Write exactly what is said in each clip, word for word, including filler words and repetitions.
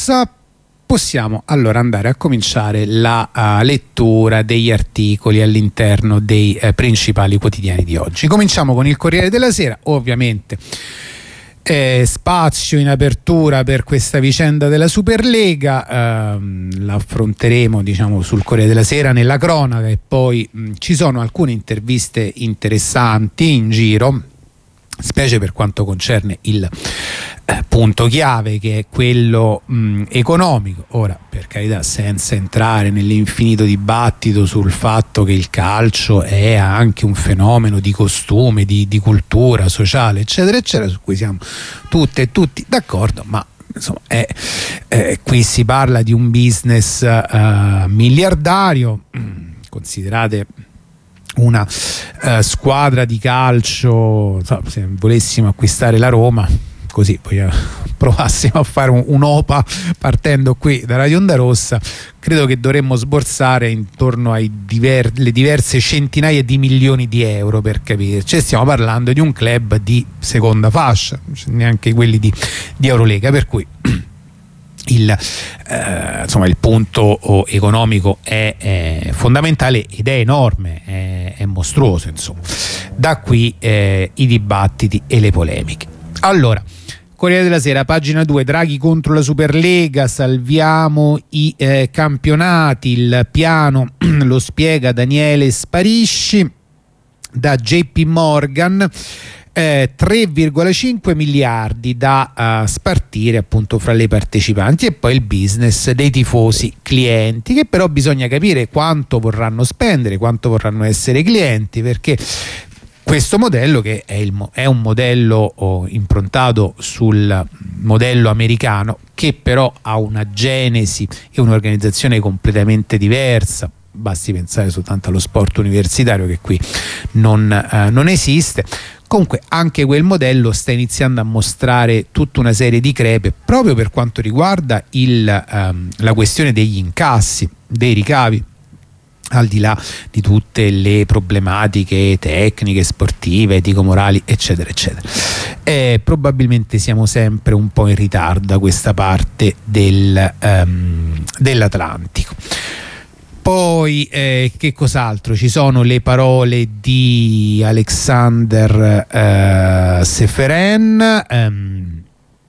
Possiamo allora andare a cominciare la uh, lettura degli articoli all'interno dei uh, principali quotidiani di oggi. Cominciamo con il Corriere della Sera, ovviamente eh, spazio in apertura per questa vicenda della Superlega, uh, la affronteremo diciamo sul Corriere della Sera nella cronaca e poi mh, ci sono alcune interviste interessanti in giro, specie per quanto concerne il eh, punto chiave, che è quello mh, economico. Ora, per carità, senza entrare nell'infinito dibattito sul fatto che il calcio è anche un fenomeno di costume, di, di cultura sociale, eccetera, eccetera, su cui siamo tutte e tutti d'accordo, ma insomma è, eh, qui si parla di un business uh, miliardario. Considerate una uh, squadra di calcio, so, se volessimo acquistare la Roma, così poi uh, provassimo a fare un, un'opa partendo qui da Radio Onda Rossa, credo che dovremmo sborsare intorno alle diver- diverse centinaia di milioni di euro, per capirci. Stiamo parlando di un club di seconda fascia, neanche quelli di, di Eurolega, per cui Il, eh, insomma, il punto oh, economico è, è fondamentale ed è enorme, è, è mostruoso, insomma. Da qui eh, i dibattiti e le polemiche. Allora, Corriere della Sera, pagina due, Draghi contro la Superlega, salviamo i eh, campionati, il piano lo spiega Daniele Sparisci da J P Morgan. Eh, tre virgola cinque miliardi da uh, spartire appunto fra le partecipanti, e poi il business dei tifosi clienti, che però bisogna capire quanto vorranno spendere, quanto vorranno essere clienti, perché questo modello, che è, il, è un modello oh, improntato sul modello americano, che però ha una genesi e un'organizzazione completamente diversa. Basti pensare soltanto allo sport universitario, che qui non, eh, non esiste. Comunque anche quel modello sta iniziando a mostrare tutta una serie di crepe proprio per quanto riguarda il, um, la questione degli incassi, dei ricavi, al di là di tutte le problematiche tecniche, sportive, etico-morali, eccetera, eccetera. E probabilmente siamo sempre un po' in ritardo da questa parte del, um, dell'Atlantico. Poi eh, che cos'altro? Ci sono le parole di Alexander eh, Seferen, ehm,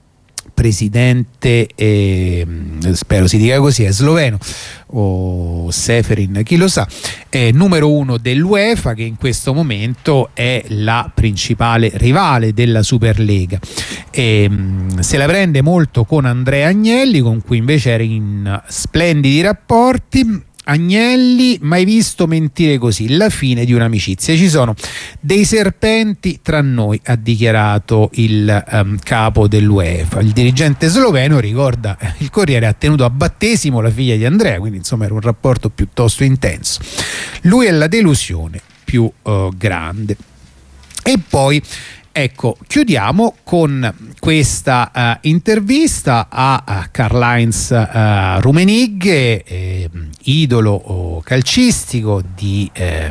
presidente, eh, spero si dica così, è sloveno, o Seferin, chi lo sa, è numero uno dell'UEFA, che in questo momento è la principale rivale della Superlega. E, mh, se la prende molto con Andrea Agnelli, con cui invece era in splendidi rapporti. Agnelli, mai visto mentire così, la fine di un'amicizia, ci sono dei serpenti tra noi, ha dichiarato il um, capo dell'UEFA. Il dirigente sloveno, ricorda il Corriere, ha tenuto a battesimo la figlia di Andrea, quindi insomma era un rapporto piuttosto intenso. Lui è la delusione più uh, grande. E poi ecco, chiudiamo con questa uh, intervista a, a Karl-Heinz uh, Rummenigge, eh, idolo oh, calcistico di eh,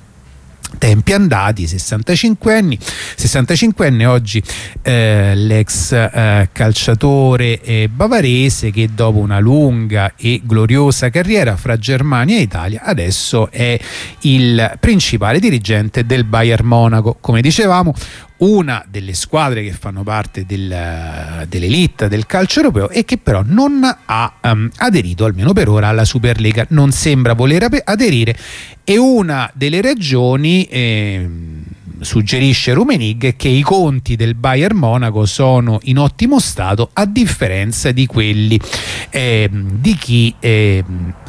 tempi andati, sessantacinquenne, sessantacinquenne oggi, eh, l'ex eh, calciatore eh, bavarese, che dopo una lunga e gloriosa carriera fra Germania e Italia adesso è il principale dirigente del Bayern Monaco, come dicevamo una delle squadre che fanno parte del, dell'elite del calcio europeo, e che però non ha um, aderito, almeno per ora, alla Superlega, non sembra voler aderire, e una delle ragioni, eh, suggerisce Rummenigge, che i conti del Bayern Monaco sono in ottimo stato, a differenza di quelli eh, di chi eh,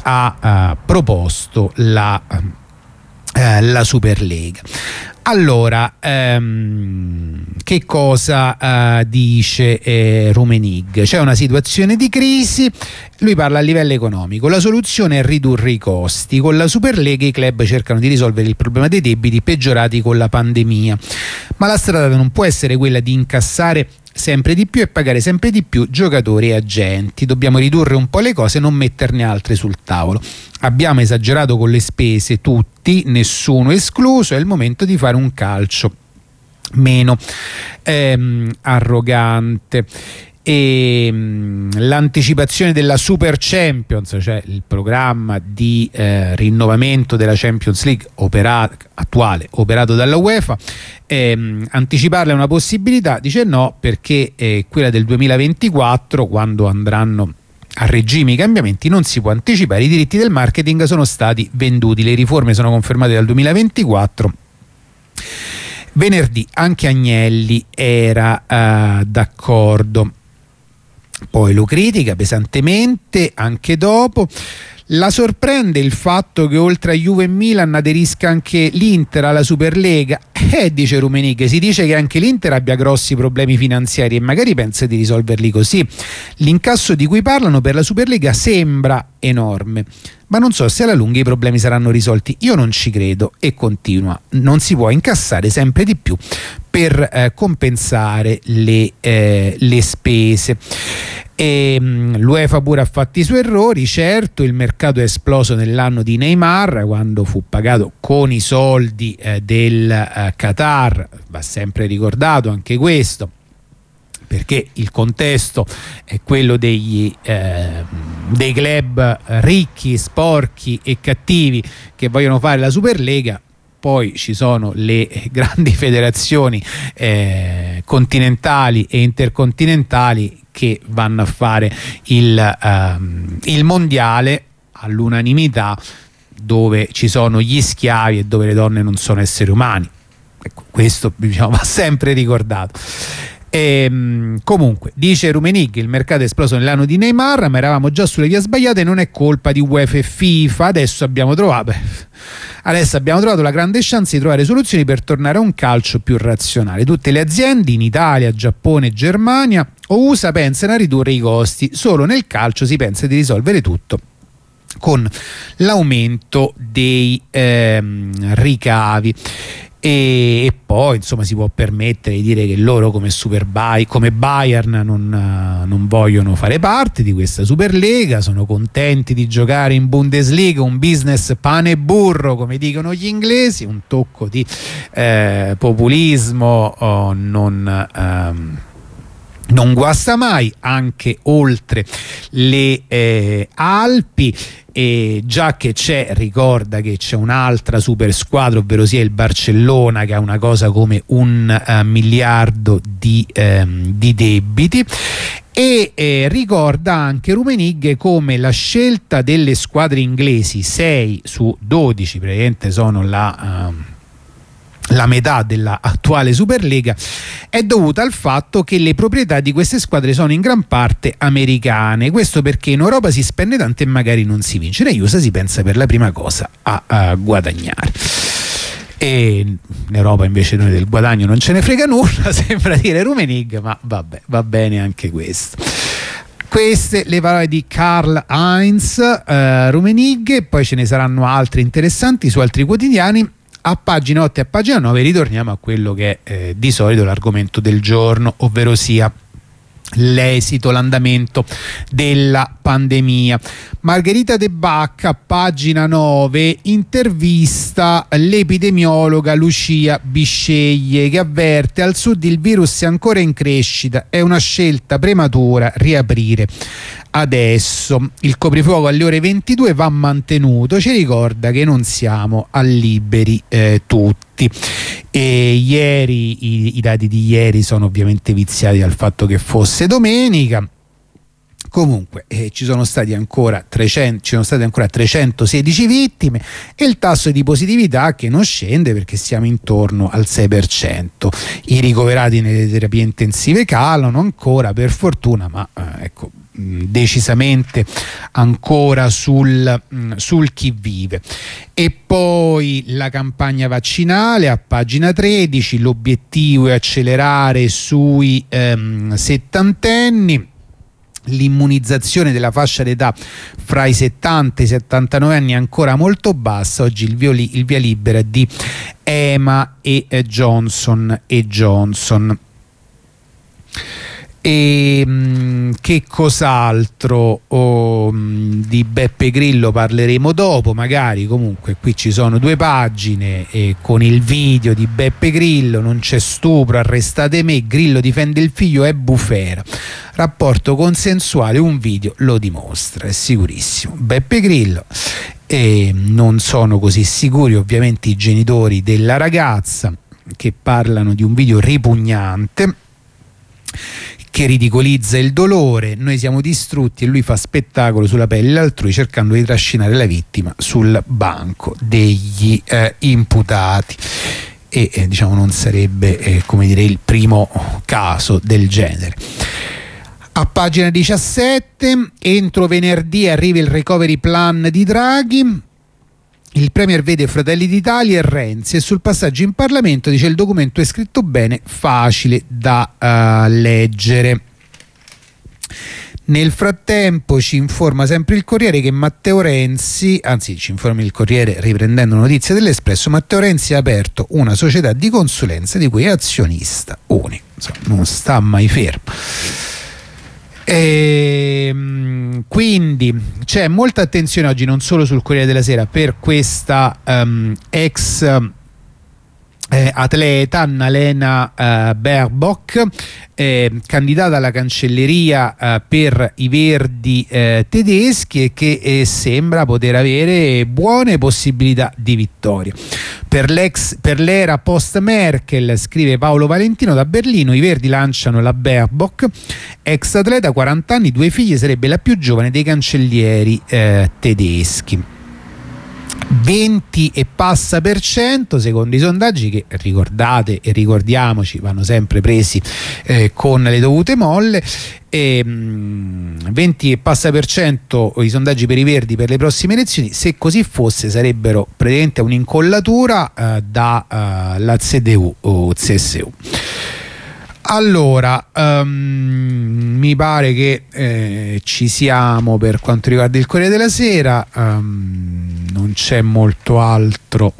ha uh, proposto la, uh, la Superlega. Allora, ehm, che cosa eh, dice eh, Rummenigge? C'è una situazione di crisi, lui parla a livello economico, la soluzione è ridurre i costi, con la Superlega i club cercano di risolvere il problema dei debiti peggiorati con la pandemia, ma la strada non può essere quella di incassare sempre di più e pagare sempre di più giocatori e agenti. Dobbiamo ridurre un po' le cose e non metterne altre sul tavolo. Abbiamo esagerato con le spese tutti, nessuno escluso, è il momento di fare un calcio meno ehm, arrogante. e mh, l'anticipazione della Super Champions, cioè il programma di eh, rinnovamento della Champions League operato, attuale operato dalla UEFA, ehm, anticiparla è una possibilità, dice no perché eh, quella del duemilaventiquattro, quando andranno a regime i cambiamenti, non si può anticipare, i diritti del marketing sono stati venduti, le riforme sono confermate dal duemilaventiquattro. Venerdì anche Agnelli era uh, d'accordo, poi lo critica pesantemente anche dopo. La sorprende il fatto che oltre a Juve e Milan aderisca anche l'Inter alla Superlega. Eh, dice Rummenigge, si dice che anche l'Inter abbia grossi problemi finanziari e magari pensa di risolverli così. L'incasso di cui parlano per la Superlega sembra enorme, ma non so se alla lunga i problemi saranno risolti. Io non ci credo. E continua, non si può incassare sempre di più per eh, compensare le, eh, le spese. E, mh, l'UEFA pure ha fatto i suoi errori, certo, il mercato è esploso nell'anno di Neymar quando fu pagato con i soldi eh, del eh, Qatar, va sempre ricordato anche questo, perché il contesto è quello degli, eh, dei club ricchi, sporchi e cattivi che vogliono fare la Superlega. Poi ci sono le grandi federazioni eh, continentali e intercontinentali che vanno a fare il, ehm, il mondiale all'unanimità, dove ci sono gli schiavi e dove le donne non sono esseri umani. Ecco, questo diciamo, va sempre ricordato. E, comunque dice Rummenigge, il mercato è esploso nell'anno di Neymar, ma eravamo già sulle vie sbagliate, non è colpa di UEFA e FIFA. Adesso abbiamo trovato adesso abbiamo trovato la grande chance di trovare soluzioni per tornare a un calcio più razionale. Tutte le aziende in Italia, Giappone, Germania o U S A pensano a ridurre i costi, solo nel calcio si pensa di risolvere tutto con l'aumento dei ehm, ricavi. E, e poi insomma si può permettere di dire che loro come Super Bay, come Bayern non, uh, non vogliono fare parte di questa Superlega, sono contenti di giocare in Bundesliga, un business pane e burro come dicono gli inglesi, un tocco di eh, populismo oh, non um, non guasta mai, anche oltre le eh, Alpi. E già che c'è, ricorda che c'è un'altra super squadra, ovvero sia il Barcellona, che ha una cosa come un uh, miliardo di, um, di debiti. E eh, ricorda anche Rummenigge come la scelta delle squadre inglesi, sei su dodici, praticamente sono la... Um, la metà dell'attuale Superlega, è dovuta al fatto che le proprietà di queste squadre sono in gran parte americane. Questo perché in Europa si spende tanto e magari non si vince, negli U S A si pensa per la prima cosa a, a guadagnare. E in Europa invece noi del guadagno non ce ne frega nulla, sembra dire Rummenigge, ma vabbè, va bene anche questo. Queste le parole di Karl-Heinz uh, Rummenigge, poi ce ne saranno altri interessanti su altri quotidiani. A pagina otto e a pagina nove ritorniamo a quello che è eh, di solito l'argomento del giorno, ovvero sia l'esito, l'andamento della pandemia. Margherita De Bacca, pagina nove, intervista l'epidemiologa Lucia Bisceglie, che avverte: al sud il virus è ancora in crescita, è una scelta prematura riaprire adesso, il coprifuoco alle ore ventidue va mantenuto, ci ricorda che non siamo a liberi eh, tutti. E ieri i, i dati di ieri sono ovviamente viziati dal fatto che fosse domenica. Comunque eh, ci sono stati ancora trecento, ci sono state ancora trecentosedici vittime e il tasso di positività che non scende perché siamo intorno al sei per cento. I ricoverati nelle terapie intensive calano ancora, per fortuna, ma eh, ecco mh, decisamente ancora sul, mh, sul chi vive. E poi la campagna vaccinale a pagina tredici, l'obiettivo è accelerare sui ehm, settantenni. L'immunizzazione della fascia d'età fra i settanta e i settantanove anni è ancora molto bassa. Oggi il, violi, il via libera di E M A e eh, Johnson e Johnson. E mh, che cos'altro oh, mh, di Beppe Grillo parleremo dopo, magari. Comunque qui ci sono due pagine e con il video di Beppe Grillo: non c'è stupro, arrestate me, Grillo difende il figlio, è bufera, rapporto consensuale, un video lo dimostra, è sicurissimo Beppe Grillo. E non sono così sicuri ovviamente i genitori della ragazza, che parlano di un video ripugnante che ridicolizza il dolore. Noi siamo distrutti e lui fa spettacolo sulla pelle altrui, cercando di trascinare la vittima sul banco degli eh, imputati. E eh, diciamo non sarebbe eh, come dire il primo caso del genere. A pagina diciassette, entro venerdì arriva il recovery plan di Draghi. Il Premier vede Fratelli d'Italia e Renzi, e sul passaggio in Parlamento dice: il documento è scritto bene, facile da uh, leggere. Nel frattempo ci informa sempre il Corriere che Matteo Renzi, anzi ci informa il Corriere riprendendo notizie dell'Espresso, Matteo Renzi ha aperto una società di consulenza di cui è azionista unico. Insomma, non sta mai fermo. E, quindi c'è molta attenzione oggi non solo sul Corriere della Sera per questa um, ex eh, atleta Annalena eh, Baerbock, eh, candidata alla cancelleria eh, per i Verdi eh, tedeschi, e che eh, sembra poter avere buone possibilità di vittoria. Per l'ex, per l'era post Merkel, scrive Paolo Valentino da Berlino, i Verdi lanciano la Baerbock, ex atleta, quaranta anni, due figlie, sarebbe la più giovane dei cancellieri eh, tedeschi. venti e passa per cento secondo i sondaggi, che ricordate e ricordiamoci vanno sempre presi eh, con le dovute molle. E, mh, venti e passa per cento i sondaggi per i Verdi per le prossime elezioni. Se così fosse sarebbero praticamente un'incollatura eh, da uh, la C D U o C S U. Allora, um, mi pare che eh, ci siamo per quanto riguarda il Corriere della Sera. Um, non c'è molto altro,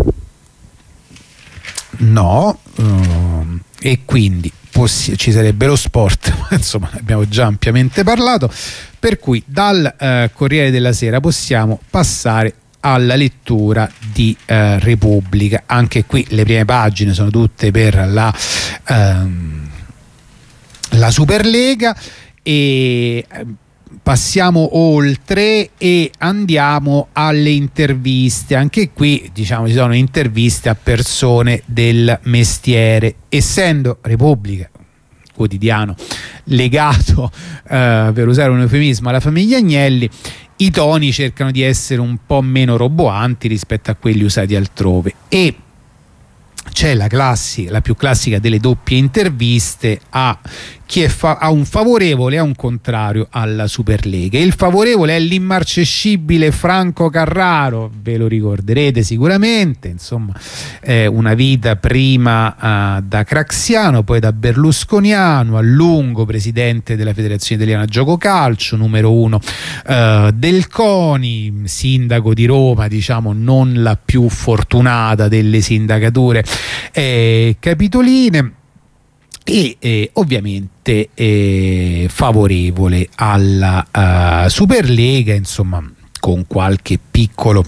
no, uh, e quindi ci sarebbe lo sport, ma insomma ne abbiamo già ampiamente parlato, per cui dal uh, Corriere della Sera possiamo passare alla lettura di uh, Repubblica. Anche qui le prime pagine sono tutte per la um, la Superlega, e passiamo oltre e andiamo alle interviste. Anche qui diciamo ci sono interviste a persone del mestiere, essendo Repubblica quotidiano legato eh, per usare un eufemismo alla famiglia Agnelli, i toni cercano di essere un po' meno roboanti rispetto a quelli usati altrove, e c'è la classica, la più classica delle doppie interviste a chi è fa- ha un favorevole e a un contrario alla Superlega. Il favorevole è l'immarcescibile Franco Carraro, ve lo ricorderete sicuramente, insomma eh, una vita prima uh, da craxiano, poi da berlusconiano, a lungo presidente della Federazione Italiana Gioco Calcio, numero uno uh, del CONI, sindaco di Roma, diciamo non la più fortunata delle sindacature eh, capitoline, e eh, ovviamente eh, favorevole alla uh, Superlega, insomma con qualche piccolo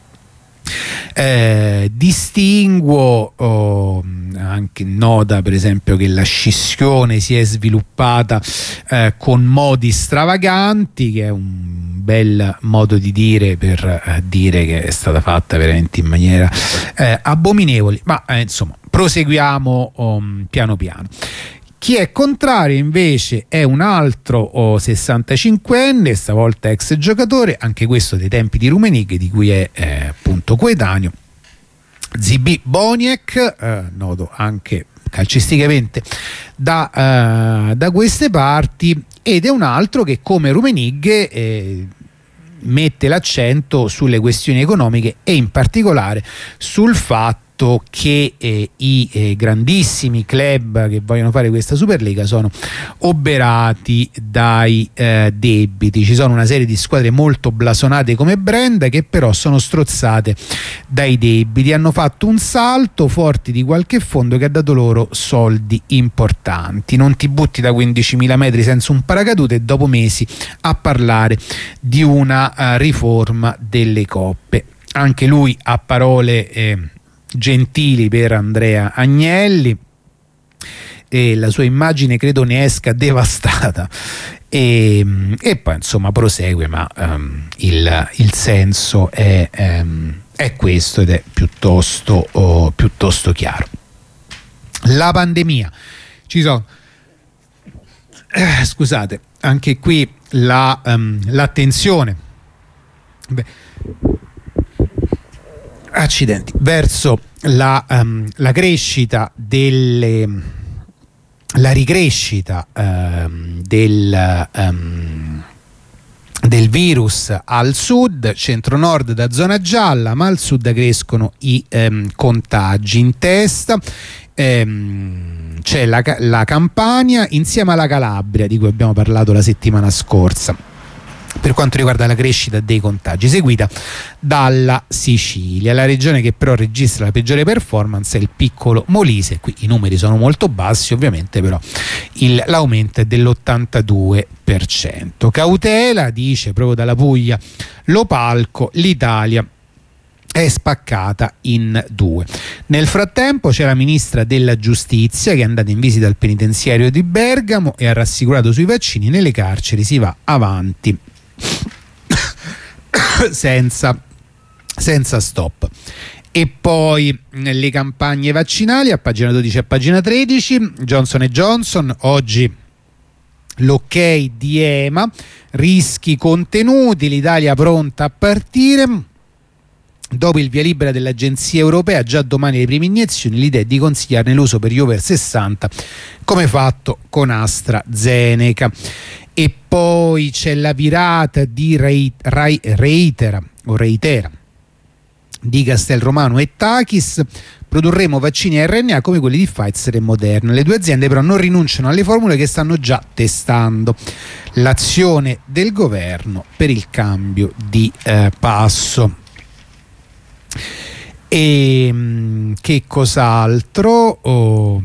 eh, distinguo. Oh, anche nota per esempio che la scissione si è sviluppata eh, con modi stravaganti, che è un bel modo di dire per eh, dire che è stata fatta veramente in maniera eh, abominevole, ma eh, insomma proseguiamo um, piano piano. Chi è contrario invece è un altro oh, sessantacinquenne, stavolta ex giocatore, anche questo dei tempi di Rummenigge, di cui è eh, appunto coetaneo, Zibì Boniek, eh, noto anche calcisticamente da, eh, da queste parti, ed è un altro che come Rummenigge eh, mette l'accento sulle questioni economiche, e in particolare sul fatto fatto che eh, i eh, grandissimi club che vogliono fare questa Superlega sono oberati dai eh, debiti. Ci sono una serie di squadre molto blasonate come brand che però sono strozzate dai debiti, hanno fatto un salto forti di qualche fondo che ha dato loro soldi importanti. Non ti butti da quindicimila metri senza un paracadute e dopo mesi a parlare di una uh, riforma delle coppe. Anche lui ha parole eh, gentili per Andrea Agnelli e la sua immagine credo ne esca devastata, e, e poi insomma prosegue, ma um, il, il senso è, um, è questo ed è piuttosto, oh, piuttosto chiaro. La pandemia, ci sono eh, scusate, anche qui la, um, l'attenzione beh, accidenti verso la, um, la crescita delle la ricrescita um, del um, del virus al sud, centro-nord da zona gialla, ma al sud crescono i um, contagi. In testa um, c'è la, la Campania insieme alla Calabria, di cui abbiamo parlato la settimana scorsa per quanto riguarda la crescita dei contagi, seguita dalla Sicilia. La regione che però registra la peggiore performance è il piccolo Molise. Qui i numeri sono molto bassi ovviamente, però il, l'aumento è dell'ottantadue per cento. Cautela, dice proprio dalla Puglia Lopalco, l'Italia è spaccata in due. Nel frattempo c'è la ministra della giustizia che è andata in visita al penitenziario di Bergamo e ha rassicurato sui vaccini: nelle carceri si va avanti senza, senza stop. E poi le campagne vaccinali a pagina dodici e a pagina tredici. Johnson and Johnson, oggi l'ok di E M A, rischi contenuti, l'Italia pronta a partire. Dopo il via libera dell'Agenzia Europea, già domani le prime iniezioni, l'idea è di consigliarne l'uso per gli over sessanta come fatto con AstraZeneca. E poi c'è la virata di Rei, Rai, Reitera o Reitera di Castelromano e Takis: produrremo vaccini a R N A come quelli di Pfizer e Moderna. Le due aziende però non rinunciano alle formule che stanno già testando. L'azione del governo per il cambio di eh, passo. E mh, che cos'altro? Oh,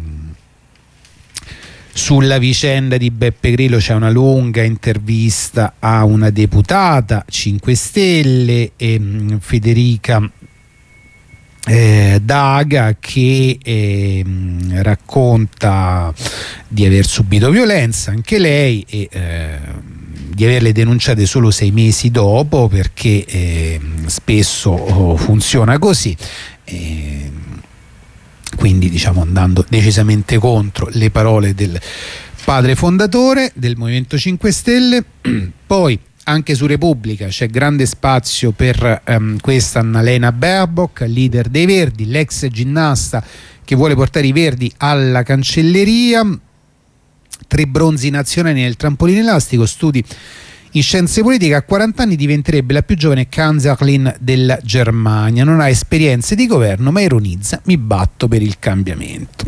sulla vicenda di Beppe Grillo c'è una lunga intervista a una deputata cinque Stelle, e, mh, Federica eh, Daga, che eh, mh, racconta di aver subito violenza anche lei e eh, di averle denunciate solo sei mesi dopo, perché eh, spesso oh, funziona così, eh, quindi diciamo andando decisamente contro le parole del padre fondatore del Movimento cinque Stelle. Poi anche su Repubblica c'è grande spazio per um, questa Annalena Baerbock, leader dei Verdi, l'ex ginnasta che vuole portare i Verdi alla cancelleria. Tre bronzi nazionali nel trampolino elastico, studi in scienze politiche, a quaranta anni diventerebbe la più giovane Kanzlerin della Germania, non ha esperienze di governo ma ironizza: mi batto per il cambiamento.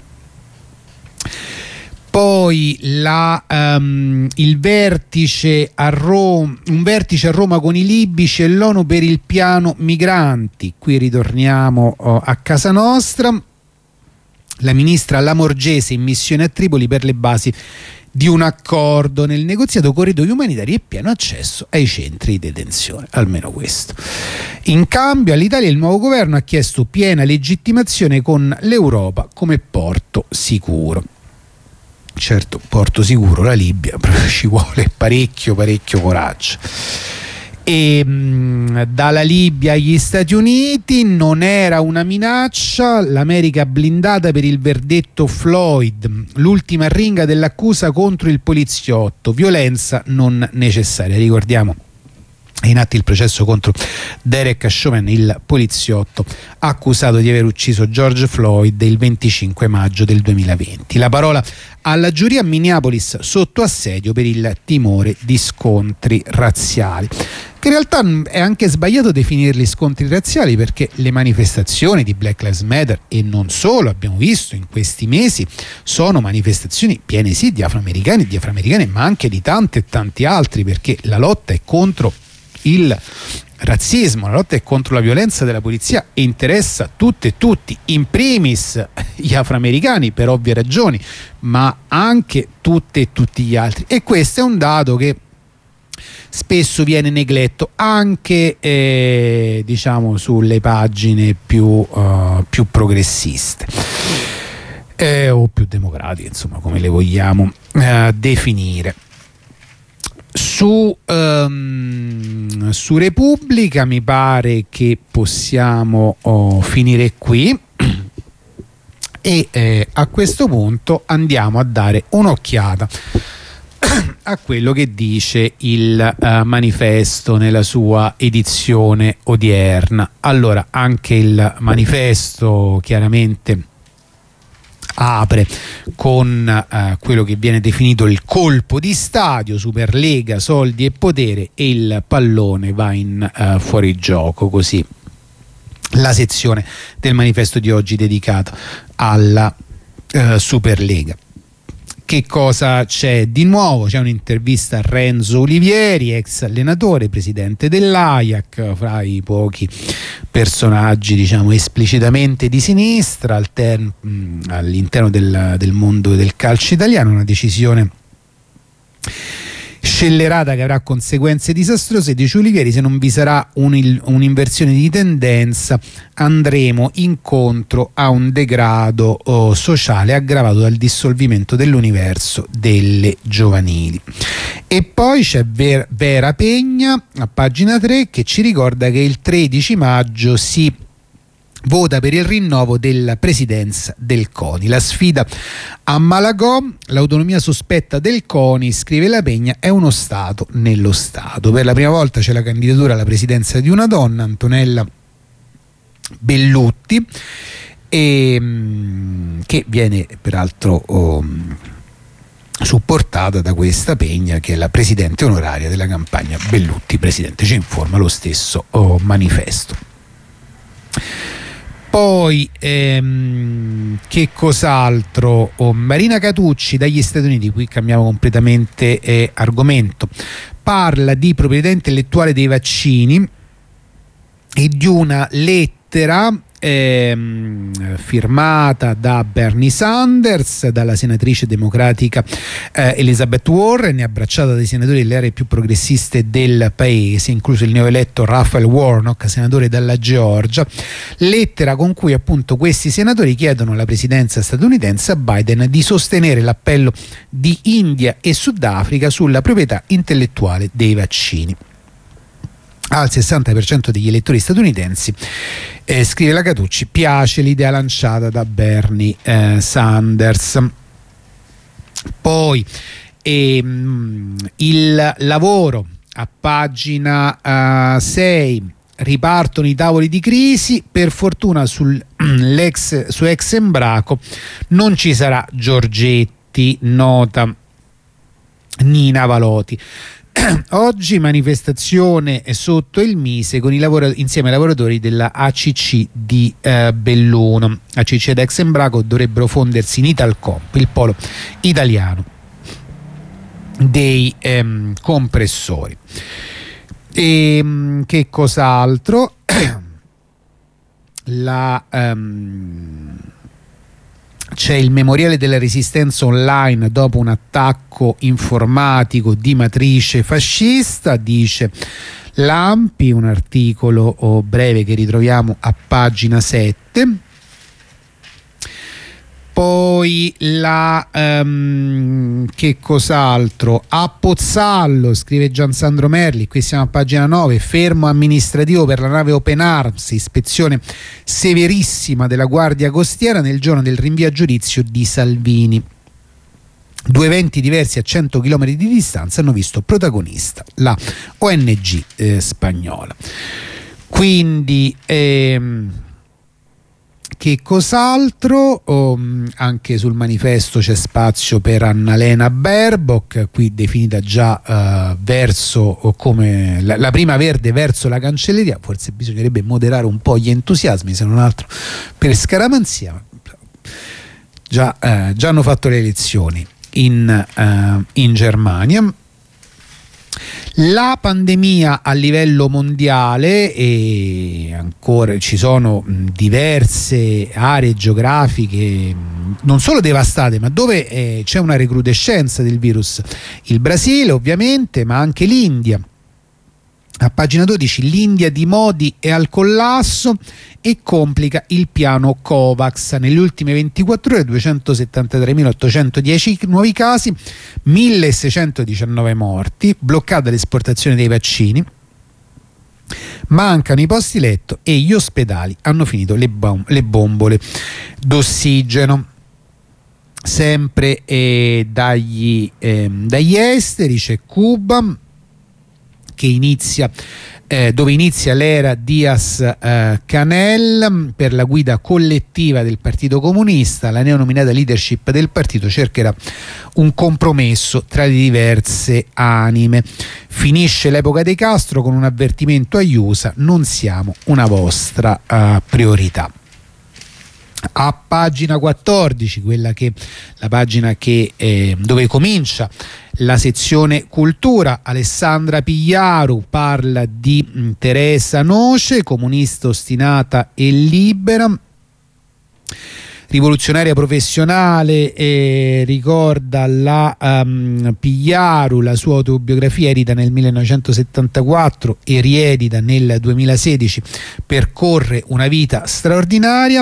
Poi la, um, il vertice a Roma, un vertice a Roma con i libici e l'ONU per il piano migranti. Qui ritorniamo oh, a casa nostra. La ministra Lamorgese in missione a Tripoli per le basi di un accordo. Nel negoziato corridoi umanitari e pieno accesso ai centri di detenzione, almeno questo. In cambio all'Italia il nuovo governo ha chiesto piena legittimazione con l'Europa come porto sicuro. Certo, porto sicuro la Libia, però ci vuole parecchio parecchio coraggio. E mh, dalla Libia agli Stati Uniti: non era una minaccia, l'America blindata per il verdetto Floyd, l'ultima ringa dell'accusa contro il poliziotto, violenza non necessaria. Ricordiamo, è in atto il processo contro Derek Chauvin, il poliziotto accusato di aver ucciso George Floyd il venticinque maggio del duemilaventi. La parola alla giuria: Minneapolis sotto assedio per il timore di scontri razziali. che in realtà è anche sbagliato definirli scontri razziali, perché le manifestazioni di Black Lives Matter, e non solo, abbiamo visto in questi mesi, sono manifestazioni piene sì di afroamericani e di afroamericane, ma anche di tanti e tanti altri, perché la lotta è contro il razzismo, la lotta è contro la violenza della polizia e interessa tutte e tutti, in primis gli afroamericani per ovvie ragioni, ma anche tutte e tutti gli altri. E questo è un dato che spesso viene negletto anche eh, diciamo sulle pagine più, uh, più progressiste eh, o più democratiche, insomma, come le vogliamo uh, definire. Su, um, su Repubblica mi pare che possiamo oh, finire qui e eh, a questo punto andiamo a dare un'occhiata a quello che dice il uh, manifesto nella sua edizione odierna. Allora, anche il manifesto chiaramente apre con uh, quello che viene definito il colpo di stadio: Superlega, soldi e potere, e il pallone va in uh, fuorigioco. Così la sezione del manifesto di oggi dedicata alla uh, Superlega. Che cosa c'è di nuovo? C'è un'intervista a Renzo Olivieri, ex allenatore, presidente dell'Ajax, fra i pochi personaggi diciamo esplicitamente di sinistra all'interno del, del mondo del calcio italiano. Una decisione scellerata che avrà conseguenze disastrose. Dice Olivieri: se non vi sarà un'inversione di tendenza andremo incontro a un degrado oh, sociale aggravato dal dissolvimento dell'universo delle giovanili. E poi c'è Ver- Vera Pegna a pagina tre che ci ricorda che il tredici maggio si vota per il rinnovo della presidenza del CONI. La sfida a Malagò, l'autonomia sospetta del CONI, scrive la Pegna, è uno Stato nello Stato. Per la prima volta c'è la candidatura alla presidenza di una donna, Antonella Bellutti, e, mh, che viene peraltro oh, supportata da questa Pegna, che è la presidente onoraria della campagna Bellutti Presidente, ci informa lo stesso oh, manifesto. Poi ehm, che cos'altro? Oh, Marina Catucci dagli Stati Uniti, qui cambiamo completamente eh, argomento, parla di proprietà intellettuale dei vaccini e di una lettera ehm, firmata da Bernie Sanders, dalla senatrice democratica eh, Elizabeth Warren e abbracciata dai senatori delle aree più progressiste del paese, incluso il neoeletto Raphael Warnock, senatore dalla Georgia, lettera con cui appunto questi senatori chiedono alla presidenza statunitense a Biden di sostenere l'appello di India e Sudafrica sulla proprietà intellettuale dei vaccini. Al sessanta per cento degli elettori statunitensi, eh, scrive la Catucci, piace l'idea lanciata da Bernie eh, Sanders. Poi ehm, il lavoro a pagina sei, ripartono i tavoli di crisi, per fortuna sul, l'ex, su ex Embraco non ci sarà Giorgetti, nota Nina Valoti. Oggi manifestazione sotto il Mise con i lavora- insieme ai lavoratori della A C C di eh, Belluno. A C C ed ex Embraco dovrebbero fondersi in Italcomp, il polo italiano dei ehm, compressori. E che cos'altro? La um, c'è il memoriale della resistenza online dopo un attacco informatico di matrice fascista, dice Lampi, un articolo oh, breve che ritroviamo a pagina sette. Poi la um, che cos'altro? A Pozzallo, scrive Giansandro Merli, qui siamo a pagina nove, fermo amministrativo per la nave Open Arms, ispezione severissima della Guardia Costiera nel giorno del rinvio a giudizio di Salvini. Due eventi diversi a cento chilometri di distanza hanno visto protagonista la O N G eh, spagnola. Quindi ehm, che cos'altro? Oh, anche sul manifesto c'è spazio per Annalena Baerbock, qui definita già uh, verso o come la, la prima verde verso la cancelleria. Forse bisognerebbe moderare un po' gli entusiasmi, se non altro per scaramanzia. Già, uh, già hanno fatto le elezioni in, uh, in Germania. La pandemia a livello mondiale, e ancora ci sono diverse aree geografiche non solo devastate, ma dove eh, c'è una recrudescenza del virus. Il Brasile ovviamente, ma anche l'India. A pagina dodici, l'India di Modi è al collasso e complica il piano Covax. Nelle ultime ventiquattro ore duecentosettantatremilaottocentodieci nuovi casi, milleseicentodiciannove morti, bloccata l'esportazione dei vaccini, mancano i posti letto e gli ospedali hanno finito le, bom- le bombole d'ossigeno. Sempre eh, dagli, eh, dagli esteri c'è Cuba, che inizia, eh, dove inizia l'era Diaz-Canel eh, per la guida collettiva del Partito Comunista. La neonominata leadership del partito cercherà un compromesso tra le diverse anime. Finisce l'epoca dei Castro con un avvertimento agli U S A: non siamo una vostra uh, priorità. A pagina quattordici, quella che la pagina che eh, dove comincia la sezione cultura, Alessandra Pigliaru parla di mh, Teresa Noce, comunista ostinata e libera, rivoluzionaria professionale. Eh, ricorda la um, Pigliaru, la sua autobiografia edita nel millenovecentosettantaquattro e riedita nel duemilasedici, percorre una vita straordinaria.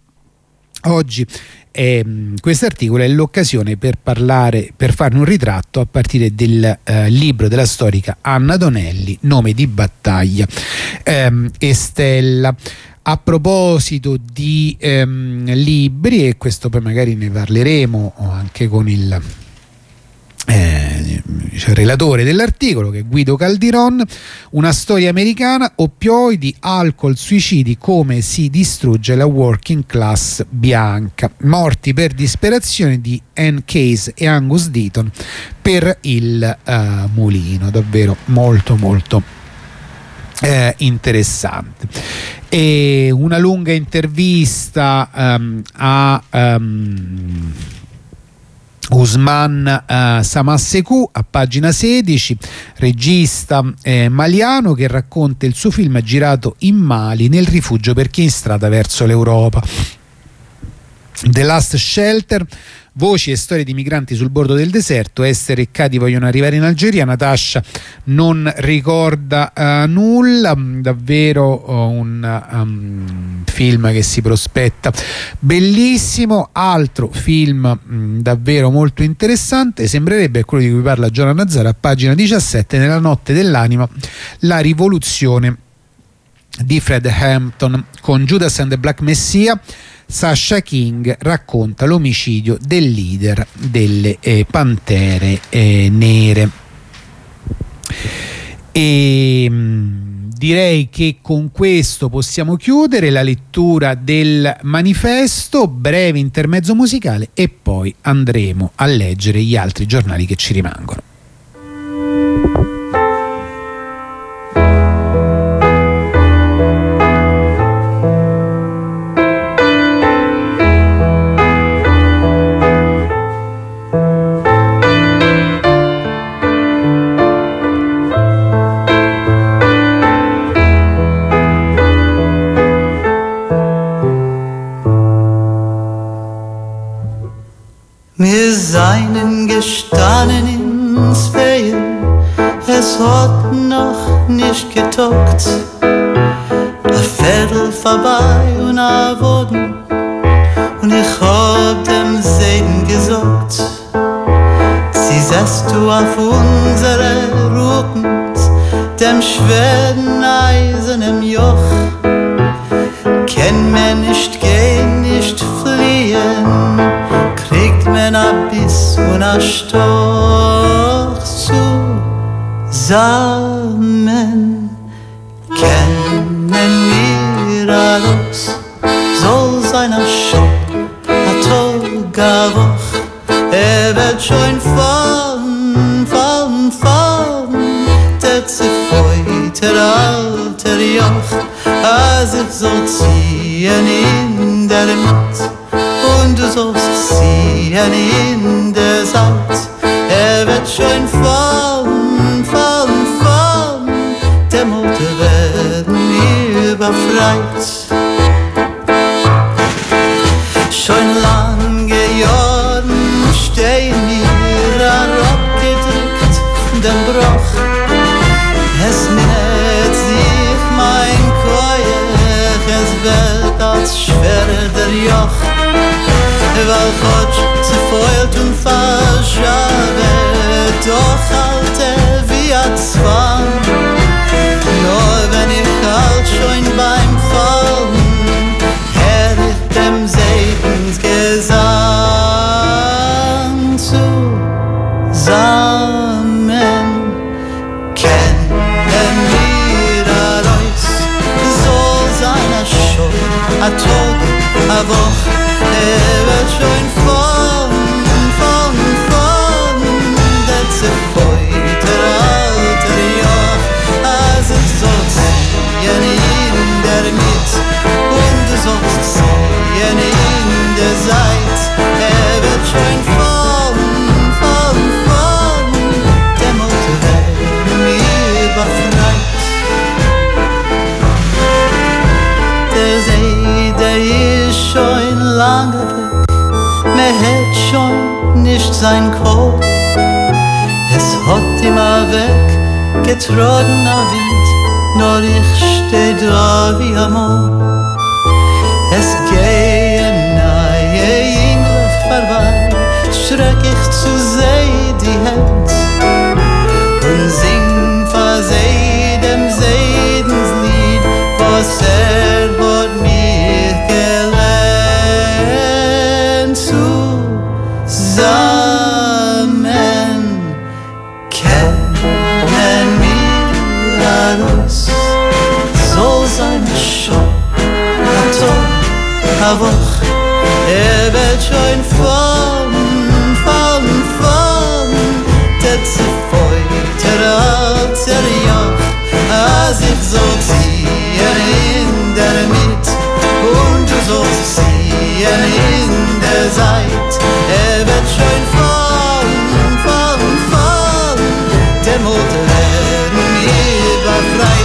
Oggi eh, questo articolo è l'occasione per parlare, per farne un ritratto a partire del eh, libro della storica Anna Donelli, Nome di battaglia, ehm, e Stella. A proposito di ehm, libri, e questo poi magari ne parleremo anche con il Eh, il relatore dell'articolo, che è Guido Caldiron, una storia americana, oppioidi, alcol, suicidi, come si distrugge la working class bianca, morti per disperazione di Anne Case e Angus Deaton per il uh, mulino. Davvero molto molto eh, interessante. E una lunga intervista um, a um, Usman uh, Samassekou a pagina sedici, regista eh, maliano che racconta il suo film girato in Mali, nel rifugio per chi è in strada verso l'Europa. The Last Shelter, voci e storie di migranti sul bordo del deserto. Esther e Cadi vogliono arrivare in Algeria, Natasha non ricorda uh, nulla. Davvero uh, un um, film che si prospetta bellissimo. Altro film mh, davvero molto interessante sembrerebbe quello di cui parla Giovanna Nazzaro a pagina diciassette, Nella notte dell'anima, la rivoluzione di Fred Hampton. Con Judas and the Black Messiah, Sasha King racconta l'omicidio del leader delle eh, Pantere eh, Nere. E mh, direi che con questo possiamo chiudere la lettura del manifesto, breve intermezzo musicale e poi andremo a leggere gli altri giornali che ci rimangono. Wir seien gestanden ins Ferien, es hat noch nicht getockt. A Viertel vorbei und a Woden, und ich hab dem Seiden gesagt: siehst du auf unsere Rücken, dem schweren eisernen Joch, kenn mir nicht gehen, nicht fliehen, kriegt man a Biss und a Stoch zusammen. Kennen wir alles, soll's a Woche, er wird schon fahren, fahren, fahren, der zerfeute alte Joch, als ich soll ziehen in der Mitte, und du sollst ziehen in der Seite, er wird schon fahren, fahren, fahren, der Motor werden überfreit. Schon lange Jahren stehen wir abgedrückt den Bruch. Es minnet sich mein Koech, es wird als schwer der Joch. Weil Gott zerfeuert und verschabt, doch halt er wie ein Zwang. Nur wenn ich halt schon beim Fallen, hör ich dem Segensgesang zusammen. Kennen wir uns, soll sein a Show, a Tag, a Woche, er wird schon fahren, fahren, fahren, der zerfeute alte Joch, als ich soll ziehen in der Mitte, und du sollst ziehen in der Seite, er wird schon fahren, fahren, fahren, der Motor wird mir befreit. Der See, der ist schon lange weg, mir hätt schon nicht sein Kopf. Es hat immer weg getragen am Wind, nur ich steh da wie am Moor. Es gehen neue Engel vorbei, schreck ich zu seh die Hand und sing vor see dem Sedenslied, was er hat mir gelernt. Zusammen kennen wir uns, soll sein schon a Tag, a Woche, er wird schon fahren, fahren, fahren, der zerfeute alte Joch, als ich soll ziehen in der Mitte, und du sollst ziehen in der Seite, er wird schon fahren, fahren, fahren, der Motor werden mir befreit.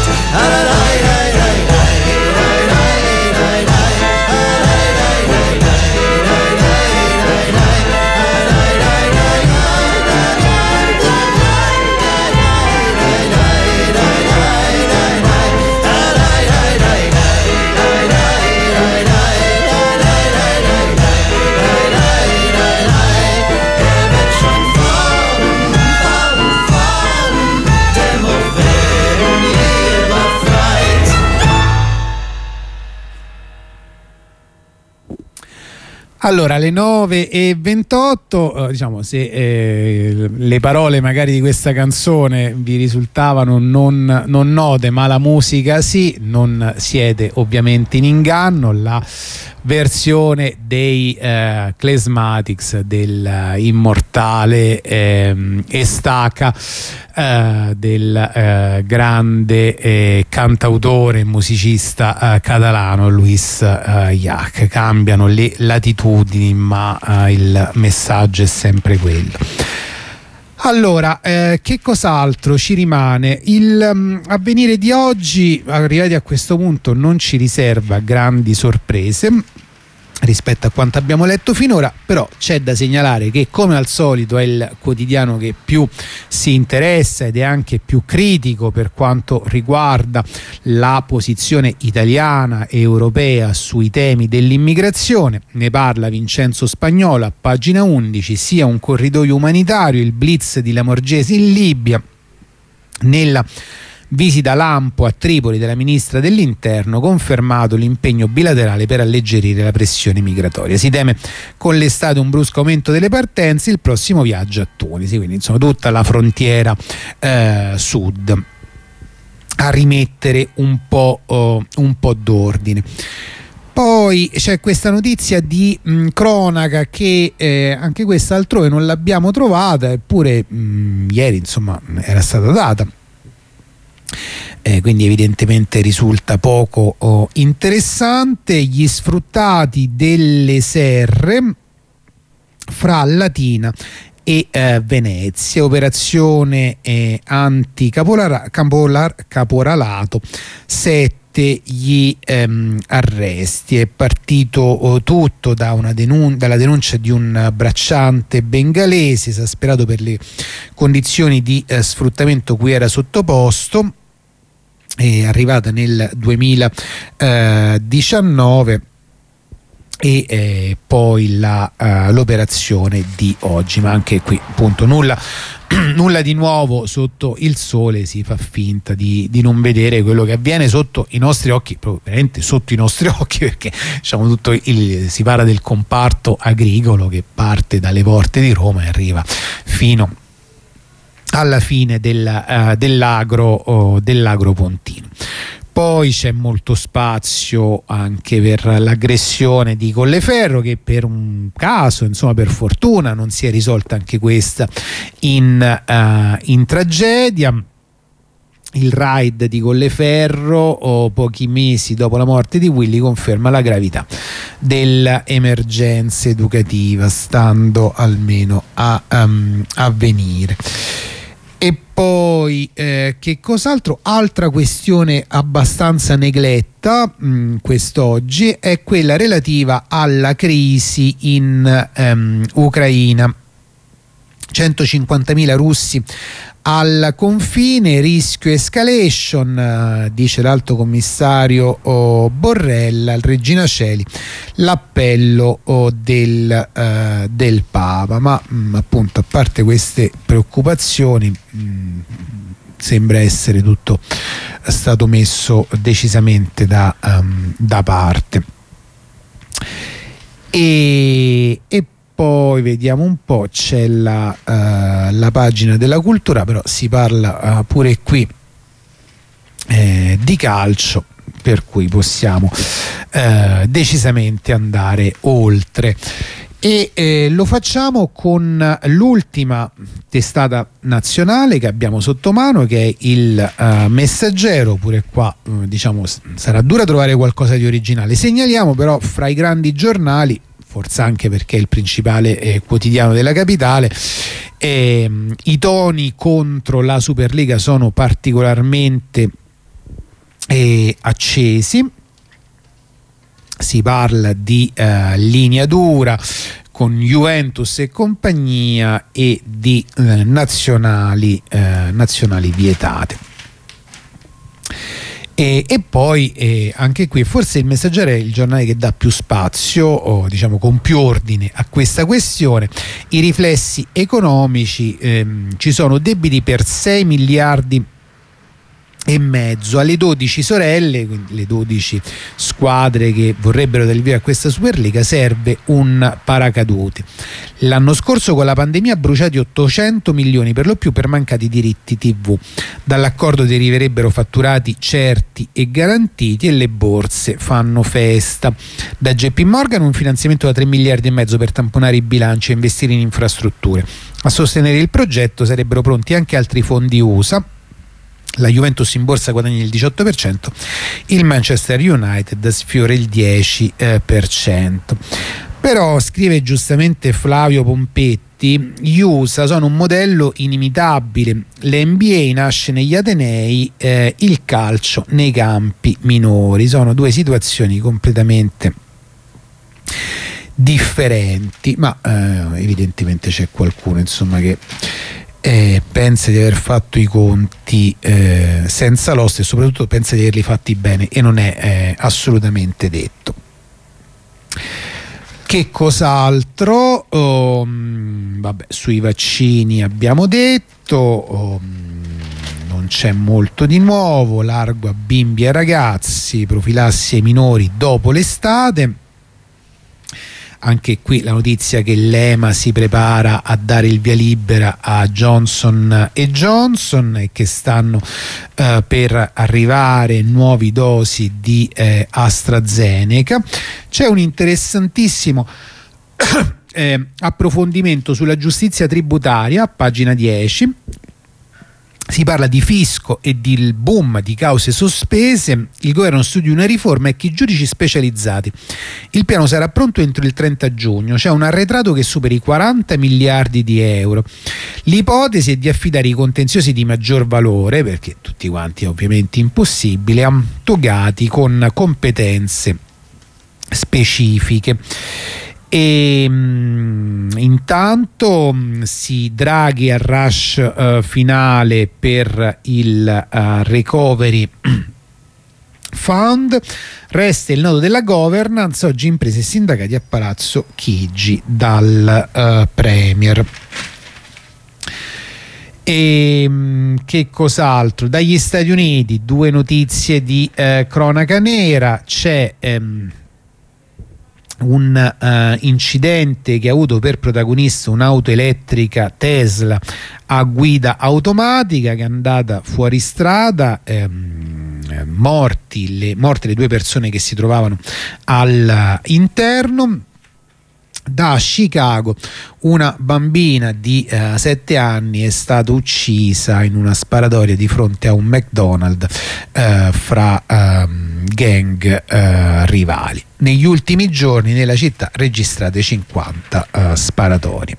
Allora, alle nove e ventotto, eh, diciamo, se eh, le parole magari di questa canzone vi risultavano non, non note, ma la musica sì, non siete ovviamente in inganno. La versione dei eh, Klezmatics dell'immortale eh, Estaca, eh, del eh, grande eh, cantautore e musicista eh, catalano Luis eh, Llach. Cambiano le latitudini, ma eh, il messaggio è sempre quello. Allora, eh, che cos'altro ci rimane? Il um, avvenire di oggi, arrivati a questo punto, non ci riserva grandi sorprese rispetto a quanto abbiamo letto finora, però c'è da segnalare che, come al solito, è il quotidiano che più si interessa ed è anche più critico per quanto riguarda la posizione italiana e europea sui temi dell'immigrazione. Ne parla Vincenzo Spagnolo a pagina undici, sia un corridoio umanitario, il blitz di Lamorgese in Libia. Nella visita lampo a Tripoli della ministra dell'Interno, confermato l'impegno bilaterale per alleggerire la pressione migratoria. Si teme con l'estate un brusco aumento delle partenze, il prossimo viaggio a Tunisi, quindi insomma tutta la frontiera eh, sud a rimettere un po', oh, un po' d'ordine. Poi c'è questa notizia di mh, cronaca che eh, anche questa altrove non l'abbiamo trovata, eppure mh, ieri insomma era stata data. Eh, quindi evidentemente risulta poco oh, interessante. Gli sfruttati delle serre fra Latina e eh, Venezia, operazione eh, anti-caporalato, sette gli ehm, arresti. È partito oh, tutto da una denun- dalla denuncia di un bracciante bengalese esasperato per le condizioni di eh, sfruttamento cui era sottoposto. È arrivata nel duemiladiciannove e eh, poi la, uh, l'operazione di oggi, ma anche qui appunto nulla, nulla di nuovo sotto il sole. Si fa finta di, di non vedere quello che avviene sotto i nostri occhi, proprio veramente sotto i nostri occhi, perché diciamo tutto il, si parla del comparto agricolo che parte dalle porte di Roma e arriva fino alla fine del, uh, dell'agro, oh, dell'agro pontino. Poi c'è molto spazio anche per l'aggressione di Colleferro, che per un caso, insomma per fortuna, non si è risolta anche questa in, uh, in tragedia. Il raid di Colleferro, oh, pochi mesi dopo la morte di Willy, conferma la gravità dell'emergenza educativa, stando almeno a, um, a venire. E poi eh, che cos'altro? Altra questione abbastanza negletta mh, quest'oggi è quella relativa alla crisi in um, Ucraina. centocinquantamila russi al confine, rischio escalation, eh, dice l'alto commissario oh, Borrell al Regina Coeli, l'appello oh, del, eh, del Papa. Ma mh, appunto, a parte queste preoccupazioni, mh, sembra essere tutto stato messo decisamente da, um, da parte. E, e poi vediamo un po', c'è la, uh, la pagina della cultura, però si parla uh, pure qui eh, di calcio, per cui possiamo uh, decisamente andare oltre. E eh, lo facciamo con l'ultima testata nazionale che abbiamo sotto mano, che è il uh, Messaggero. Pure qua uh, diciamo sarà dura trovare qualcosa di originale. Segnaliamo però fra i grandi giornali, forse anche perché è il principale eh, quotidiano della capitale, eh, i toni contro la Superlega sono particolarmente eh, accesi. Si parla di eh, linea dura con Juventus e compagnia e di eh, nazionali, eh, nazionali vietate. E, e poi eh, anche qui forse il Messaggero è il giornale che dà più spazio, o diciamo con più ordine, a questa questione. I riflessi economici: ehm, ci sono debiti per sei miliardi e mezzo alle dodici sorelle, quindi le dodici squadre che vorrebbero dare il via a questa Superlega. Serve un paracadute. L'anno scorso con la pandemia bruciati ottocento milioni, per lo più per mancati diritti tivù. Dall'accordo deriverebbero fatturati certi e garantiti e le borse fanno festa. Da J P Morgan un finanziamento da tre miliardi e mezzo per tamponare i bilanci e investire in infrastrutture. A sostenere il progetto sarebbero pronti anche altri fondi U S A. La Juventus in borsa guadagna il diciotto per cento, il Manchester United sfiora il dieci per cento. Però, scrive giustamente Flavio Pompetti, gli U S A sono un modello inimitabile. L'N B A nasce negli Atenei, eh, il calcio nei campi minori. Sono due situazioni completamente differenti, ma eh, evidentemente c'è qualcuno insomma che Eh, pensa di aver fatto i conti eh, senza l'oste, e soprattutto pensa di averli fatti bene, e non è eh, assolutamente detto. Che cos'altro? Oh, vabbè, sui vaccini abbiamo detto, oh, non c'è molto di nuovo. Largo a bimbi e ragazzi, profilassi ai minori dopo l'estate. anche qui la notizia che l'E M A si prepara a dare il via libera a Johnson e Johnson e che stanno eh, per arrivare nuove dosi di eh, AstraZeneca. C'è un interessantissimo eh, approfondimento sulla giustizia tributaria, pagina dieci. Si parla di fisco e del boom di cause sospese. Il governo studia una riforma e che i giudici specializzati. Il piano sarà pronto entro il trenta giugno. C'è un arretrato che superi i quaranta miliardi di euro. L'ipotesi è di affidare i contenziosi di maggior valore, perché tutti quanti è ovviamente impossibile, a togati con competenze specifiche. E mh, intanto mh, si Draghi al rush uh, finale per il uh, recovery fund. Resta il nodo della governance, oggi imprese e sindacati a Palazzo Chigi dal uh, Premier. E mh, che cos'altro? Dagli Stati Uniti due notizie di uh, cronaca nera. C'è um, un uh, incidente che ha avuto per protagonista un'auto elettrica Tesla a guida automatica che è andata fuori strada, ehm, morti le, morte le due persone che si trovavano all'interno. Da Chicago una bambina di uh, sette anni è stata uccisa in una sparatoria di fronte a un McDonald's uh, fra uh, gang uh, rivali. Negli ultimi giorni nella città registrate cinquanta uh, sparatorie.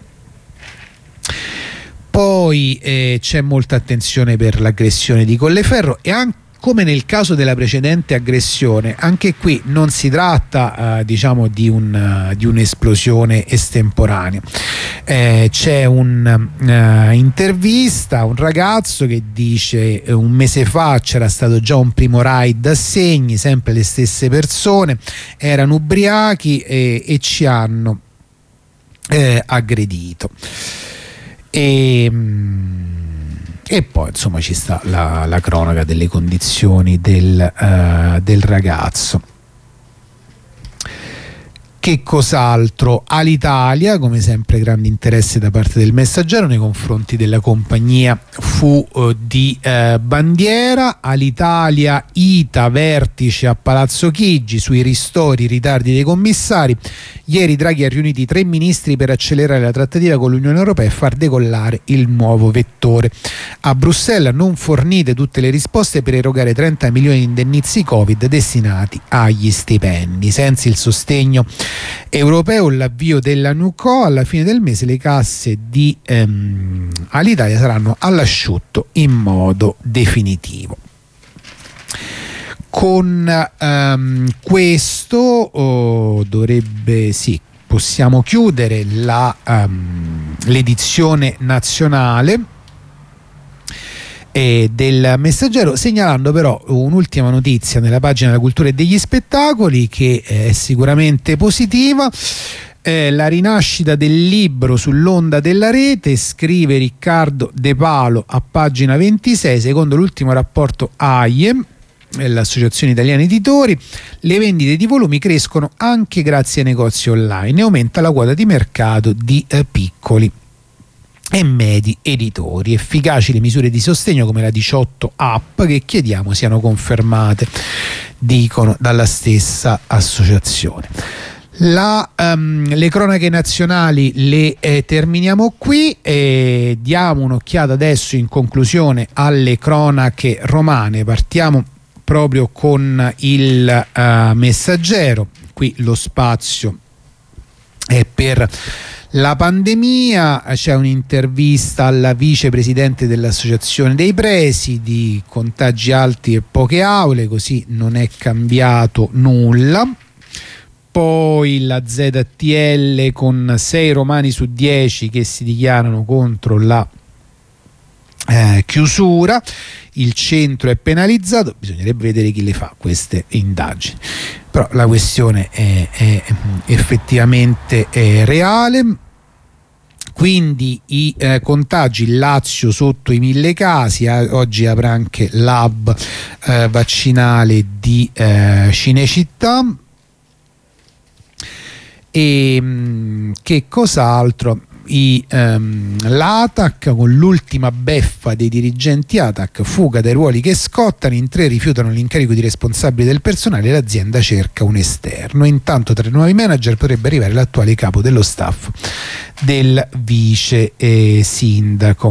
Poi eh, c'è molta attenzione per l'aggressione di Colleferro e anche come nel caso della precedente aggressione, anche qui non si tratta uh, diciamo di, un, uh, di un'esplosione estemporanea. Eh, c'è un'intervista a un ragazzo che dice eh, un mese fa c'era stato già un primo raid a Segni, sempre le stesse persone, erano ubriachi e, e ci hanno eh, aggredito. E... Mh, E poi insomma ci sta la, la cronaca delle condizioni del, uh, del ragazzo. Che cos'altro? All'Italia, come sempre grande interesse da parte del Messaggero nei confronti della compagnia Fu uh, di uh, bandiera. All'Italia I T A vertice a Palazzo Chigi sui ristori, i ritardi dei commissari. Ieri Draghi ha riunito i tre ministri per accelerare la trattativa con l'Unione Europea e far decollare il nuovo vettore. A Bruxelles non fornite tutte le risposte per erogare trenta milioni di indennizzi Covid destinati agli stipendi. Senza il sostegno europeo, l'avvio della NUCO, alla fine del mese le casse di ehm, Alitalia saranno all'asciutto in modo definitivo. Con um, questo oh, dovrebbe sì possiamo chiudere la, um, l'edizione nazionale eh, del Messaggero, segnalando però un'ultima notizia nella pagina della cultura e degli spettacoli che è sicuramente positiva. Eh, la rinascita del libro sull'onda della rete, scrive Riccardo De Palo a pagina ventisei. Secondo l'ultimo rapporto A I E, l'Associazione Italiana Editori, le vendite di volumi crescono anche grazie ai negozi online e aumenta la quota di mercato di eh, piccoli e medi editori. Efficaci le misure di sostegno come la diciotto app che chiediamo siano confermate, dicono dalla stessa associazione. La, um, le cronache nazionali le eh, terminiamo qui e diamo un'occhiata adesso in conclusione alle cronache romane. Partiamo proprio con il uh, Messaggero. Qui lo spazio è per la pandemia. C'è un'intervista alla vicepresidente dell'Associazione dei Presidi, contagi alti e poche aule, così non è cambiato nulla. Poi la Z T L con sei romani su dieci che si dichiarano contro la eh, chiusura. Il centro è penalizzato, bisognerebbe vedere chi le fa queste indagini, però la questione è, è effettivamente è reale. Quindi i eh, contagi, Lazio sotto i mille casi, eh, oggi avrà anche l'hub eh, vaccinale di eh, Cinecittà. E mh, che cos'altro? I, um, l'Atac, con l'ultima beffa dei dirigenti Atac, fuga dai ruoli che scottano, in tre rifiutano l'incarico di responsabile del personale e l'azienda cerca un esterno. Intanto tra i nuovi manager potrebbe arrivare l'attuale capo dello staff del vice eh, sindaco.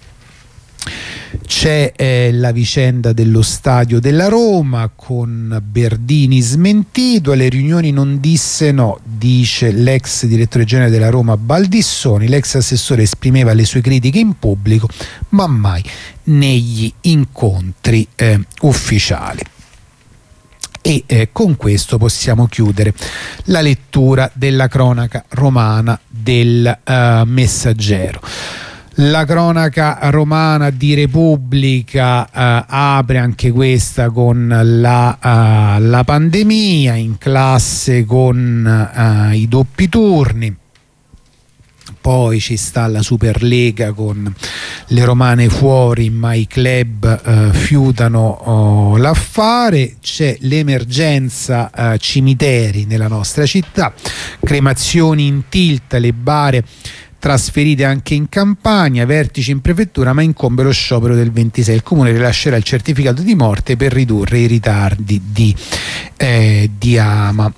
C'è eh, la vicenda dello stadio della Roma, con Berdini smentito, alle riunioni non disse no, dice l'ex direttore generale della Roma Baldissoni. L'ex assessore esprimeva le sue critiche in pubblico ma mai negli incontri eh, ufficiali. E eh, con questo possiamo chiudere la lettura della cronaca romana del uh, Messaggero. La cronaca romana di Repubblica eh, apre anche questa con la, uh, la pandemia, in classe con uh, i doppi turni. Poi ci sta la Superlega con le romane fuori ma i club uh, fiutano oh, l'affare. C'è l'emergenza uh, cimiteri nella nostra città, cremazioni in tilt, le bare trasferite anche in Campania, vertici in prefettura, ma incombe lo sciopero del ventisei. Il comune rilascerà il certificato di morte per ridurre i ritardi di, eh, di Ama.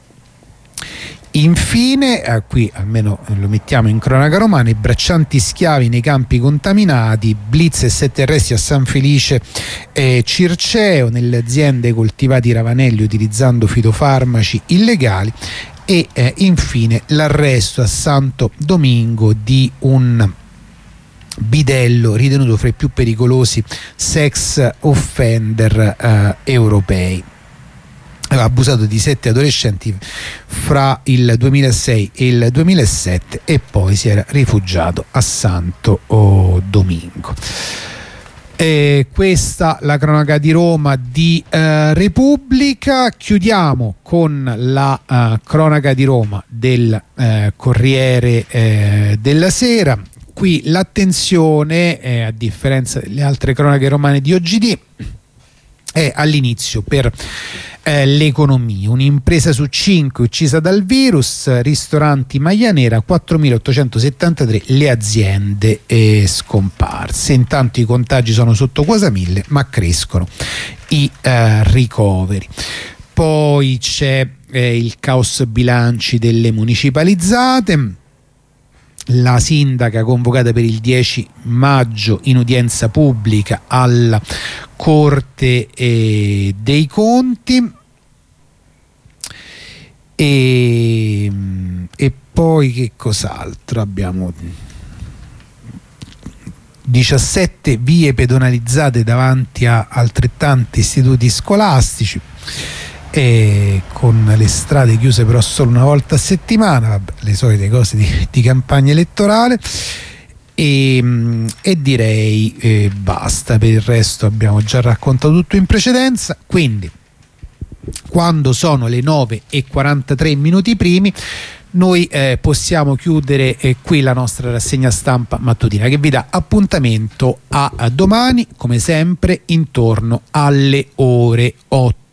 Infine, eh, qui almeno lo mettiamo in cronaca romana, i braccianti schiavi nei campi contaminati, blitz e sette arresti a San Felice eh, Circeo, nelle aziende coltivati ravanelli utilizzando fitofarmaci illegali. E eh, infine l'arresto a Santo Domingo di un bidello ritenuto fra i più pericolosi sex offender eh, europei. Aveva abusato di sette adolescenti fra il duemilasei e il duemilasette e poi si era rifugiato a Santo oh, Domingo. Eh, questa la cronaca di Roma di eh, Repubblica. Chiudiamo con la eh, cronaca di Roma del eh, Corriere eh, della Sera. Qui l'attenzione, eh, a differenza delle altre cronache romane di O G D, è all'inizio per eh, l'economia. Un'impresa su cinque uccisa dal virus, ristoranti maglia nera, quattromilaottocentosettantatré le aziende eh, scomparse. Intanto i contagi sono sotto quasi mille, ma crescono i eh, ricoveri. Poi c'è eh, il caos bilanci delle municipalizzate. La sindaca convocata per il dieci maggio in udienza pubblica alla Corte eh, dei Conti. E, e poi che cos'altro abbiamo? diciassette vie pedonalizzate davanti a altrettanti istituti scolastici, e con le strade chiuse però solo una volta a settimana, vabbè, le solite cose di, di campagna elettorale. E, e direi eh, basta. Per il resto abbiamo già raccontato tutto in precedenza, quindi quando sono le nove e quarantatré minuti primi noi eh, possiamo chiudere eh, qui la nostra rassegna stampa mattutina, che vi dà appuntamento a, a domani come sempre intorno alle ore otto.